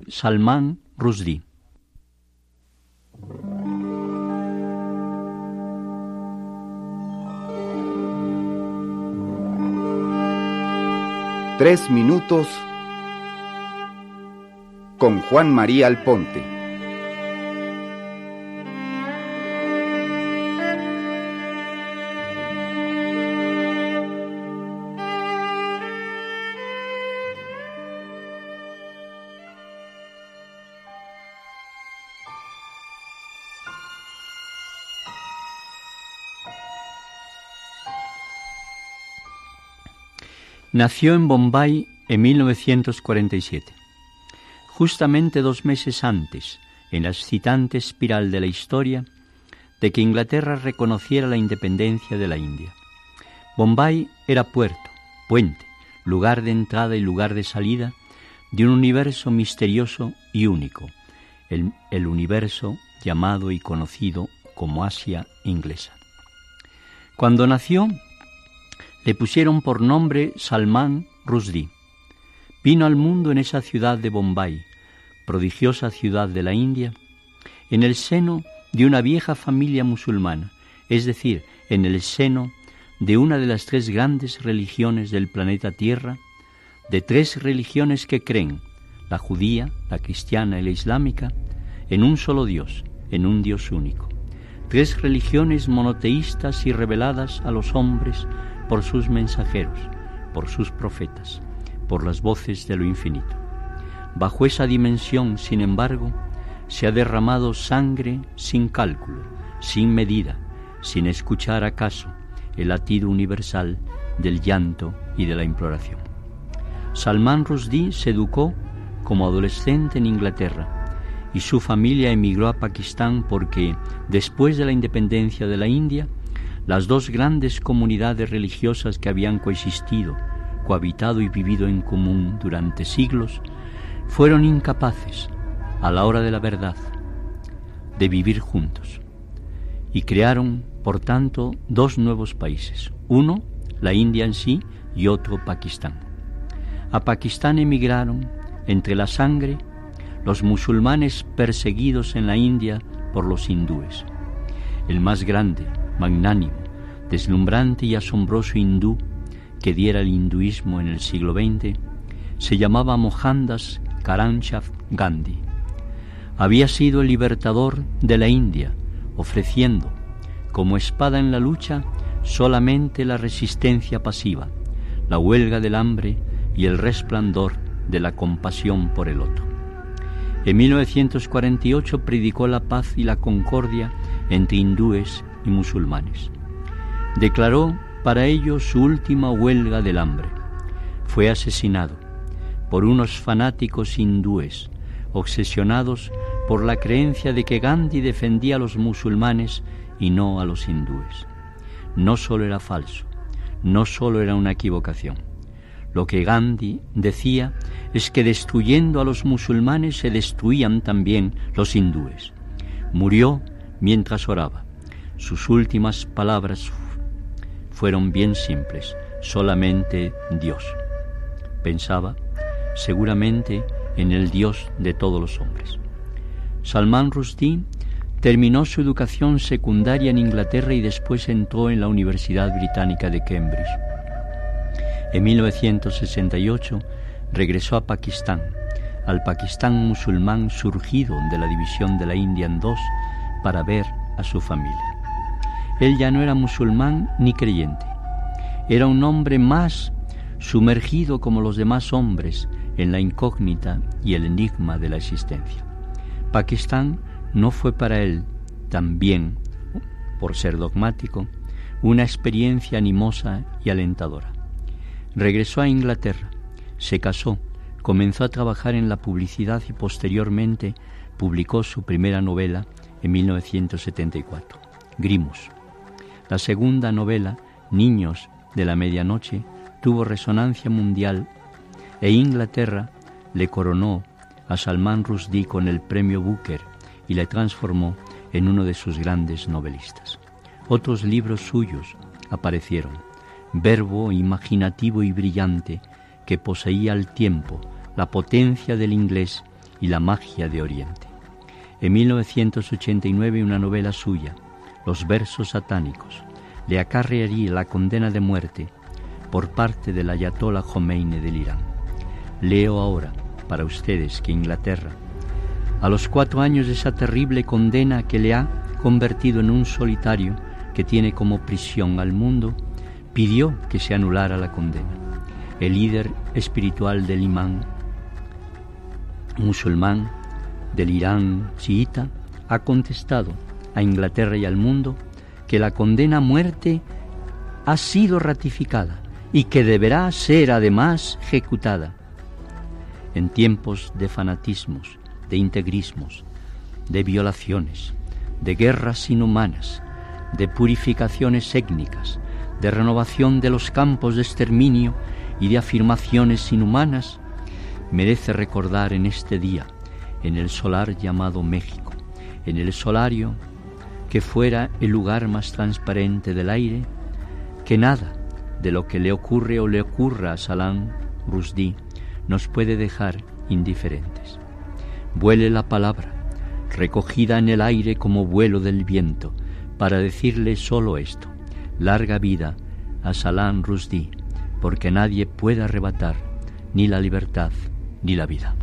Salman Rushdie. Tres minutos con Juan María Alponte. Nació en Bombay en 1947. Justamente 2 meses antes, en la excitante espiral de la historia, de que Inglaterra reconociera la independencia de la India. Bombay era puerto, puente, lugar de entrada y lugar de salida de un universo misterioso y único, el universo llamado y conocido como Asia inglesa. Cuando nació, le pusieron por nombre Salman Rushdie. Vino al mundo en esa ciudad de Bombay, prodigiosa ciudad de la India, en el seno de una vieja familia musulmana, es decir, en el seno de una de las 3 grandes religiones del planeta Tierra, de 3 religiones que creen, la judía, la cristiana y la islámica, en un solo Dios, en un Dios único. 3 religiones monoteístas y reveladas a los hombres por sus mensajeros, por sus profetas, por las voces de lo infinito. Bajo esa dimensión, sin embargo, se ha derramado sangre sin cálculo, sin medida, sin escuchar acaso el latido universal del llanto y de la imploración. Salman Rushdie se educó como adolescente en Inglaterra y su familia emigró a Pakistán porque, después de la independencia de la India, las 2 grandes comunidades religiosas que habían coexistido, cohabitado y vivido en común durante siglos, fueron incapaces, a la hora de la verdad, de vivir juntos. Y crearon, por tanto, 2 nuevos países. Uno, la India en sí, y otro, Pakistán. A Pakistán emigraron, entre la sangre, los musulmanes perseguidos en la India por los hindúes. El más grande, magnánimo, deslumbrante y asombroso hindú que diera el hinduismo en el siglo XX, se llamaba Mohandas Karamchand Gandhi. Había sido el libertador de la India, ofreciendo, como espada en la lucha, solamente la resistencia pasiva, la huelga del hambre y el resplandor de la compasión por el otro. En 1948 predicó la paz y la concordia entre hindúes y musulmanes. Declaró para ello su última huelga del hambre. Fue asesinado por unos fanáticos hindúes obsesionados por la creencia de que Gandhi defendía a los musulmanes y no a los hindúes. No solo era falso, no solo era una equivocación. Lo que Gandhi decía es que destruyendo a los musulmanes se destruían también los hindúes. Murió mientras oraba. Sus últimas palabras fueron bien simples: solamente Dios. Pensaba seguramente en el Dios de todos los hombres. Salman Rushdie terminó su educación secundaria en Inglaterra y después entró en la Universidad Británica de Cambridge. En 1968 regresó a Pakistán, al Pakistán musulmán surgido de la división de la India en 2, para ver a su familia. Él ya no era musulmán ni creyente. Era un hombre más sumergido como los demás hombres en la incógnita y el enigma de la existencia. Pakistán no fue para él, también, por ser dogmático, una experiencia animosa y alentadora. Regresó a Inglaterra, se casó, comenzó a trabajar en la publicidad y posteriormente publicó su primera novela en 1974, Grimus. La segunda novela, Niños de la Medianoche, tuvo resonancia mundial e Inglaterra le coronó a Salman Rushdie con el premio Booker y le transformó en uno de sus grandes novelistas. Otros libros suyos aparecieron: verbo imaginativo y brillante que poseía al tiempo la potencia del inglés y la magia de Oriente. En 1989 una novela suya, Los versos satánicos, le acarrearía la condena de muerte por parte del ayatolá Jomeini del Irán. Leo ahora para ustedes que Inglaterra, a los 4 años de esa terrible condena que le ha convertido en un solitario que tiene como prisión al mundo, pidió que se anulara la condena. El líder espiritual del imán musulmán del Irán chiita ha contestado a Inglaterra y al mundo que la condena a muerte ha sido ratificada y que deberá ser además ejecutada. En tiempos de fanatismos, de integrismos, de violaciones, de guerras inhumanas, de purificaciones étnicas, de renovación de los campos de exterminio y de afirmaciones inhumanas, merece recordar en este día, en el solar llamado México, en el solario que fuera el lugar más transparente del aire, que nada de lo que le ocurre o le ocurra a Salman Rushdie nos puede dejar indiferentes. Vuele la palabra, recogida en el aire como vuelo del viento, para decirle solo esto: larga vida a Salman Rushdie, porque nadie puede arrebatar ni la libertad ni la vida.